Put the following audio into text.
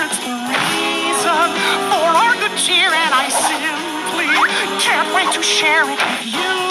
that's the reason for our good cheer, and I simply can't wait to share it with you.